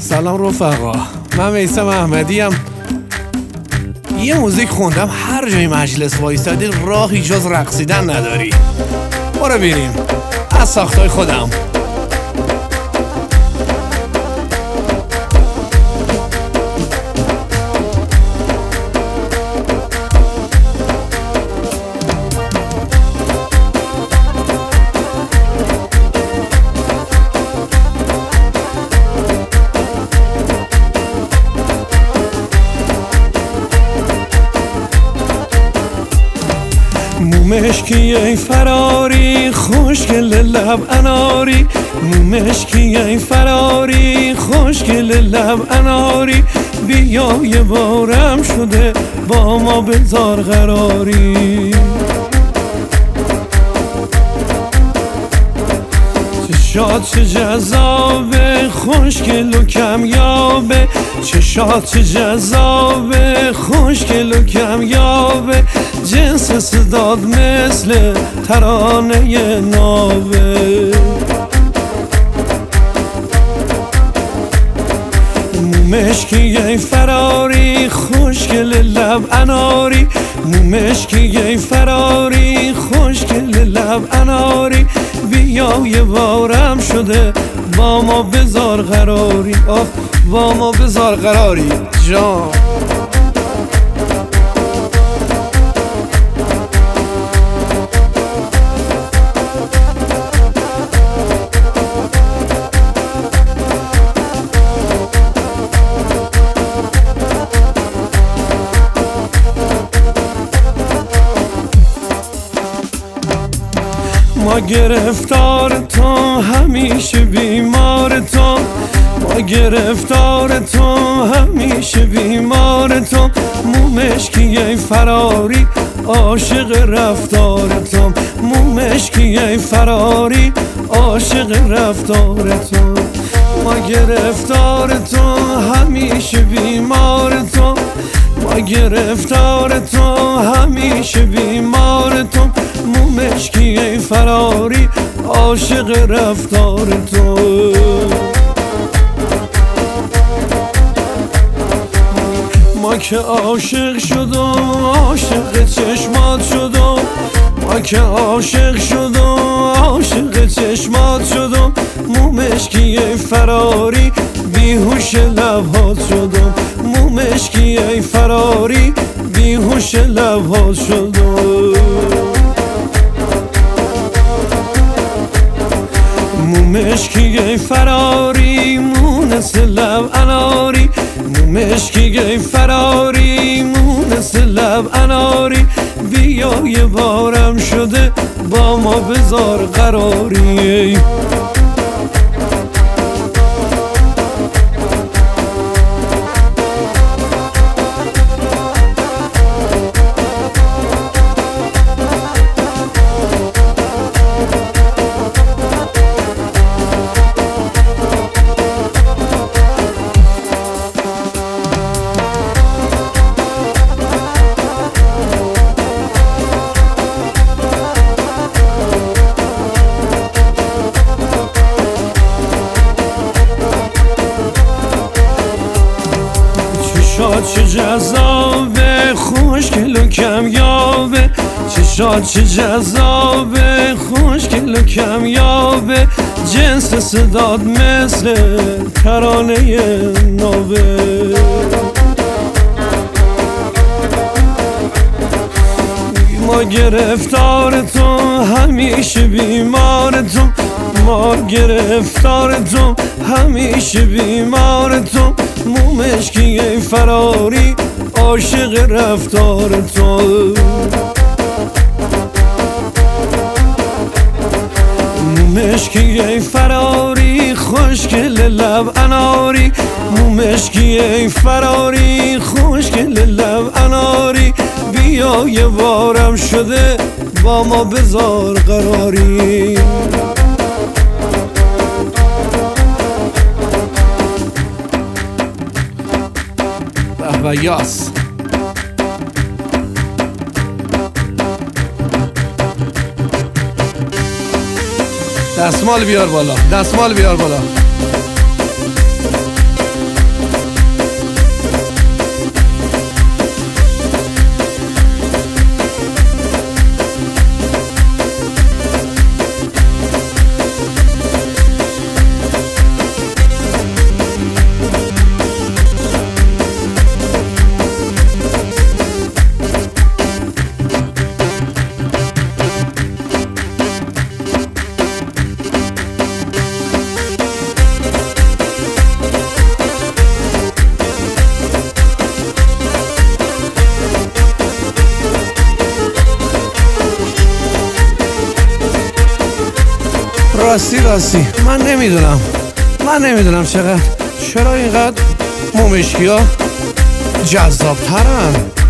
سلام رفقا، من میثم احمدیم. یه موزیک خوندم هر جای مجلس وایستادی راهی جز رقصیدن نداری. برو بریم از ساختای خودم. مومشکی ای فراری خوشگل لب اناری، مومشکی ای فراری خوشگل لب اناری، بیا یه بارم شده با ما بذار قراری. چشات چه جذابه خوشگل و کمیابه، چشات چه جذابه خوشگل و کمیابه، جنس صداد مثل ترانه ناوه. مومشکی ای فراری خوشگل لب اناری، مومشکی ای فراری خوشگل لب اناری، بیا یه بارم شده با ما بذار قراری. آه با ما بذار قراری جان. ما گرفتار تو همیشه بیمار تو، ما گرفتار تو همیشه بیمار تو، مومشکی ای فراری عاشق رفتار تو، مومشکی ای فراری عاشق رفتار تو. ما گرفتار تو همیشه بیمار تو، ما گرفتار تو همیشه بیمار تو، مومشکی ای فراری عاشق رفتار تو. ما که عاشق شدم عاشق چشمات شدم، ما که عاشق شدم عاشق چشمات شدم، مومشکی ای فراری بیهوش لبهات شدم، مومشکی ای فراری بیهوش لبهات شدم. مومشکی ای فراری مونس لب اناری، مومشکی ای فراری مونس لب اناری، بیا یه بارم شده با ما بذار قراری. چشات چه جذابه خوشگل و کمیابه، چشات چه جذابه خوشگل و کمیابه، جنس صداد مثل ترانه ناوه. ما گرفتار تو همیشه بیمار تو، ما گرفتار تو همیشه بیمار تو، مومشکی ای فراری عاشق رفتار تو. مومشکی ای فراری خوشگل لب اناری، مومشکی ای فراری خوشگل لب اناری، بیا یه بارم شده با ما بذار قراری. و یاس دستمال بیار بالا، دستمال بیار بالا. راستی من نمیدونم چرا اینقدر مومشکی ها جذاب ترن.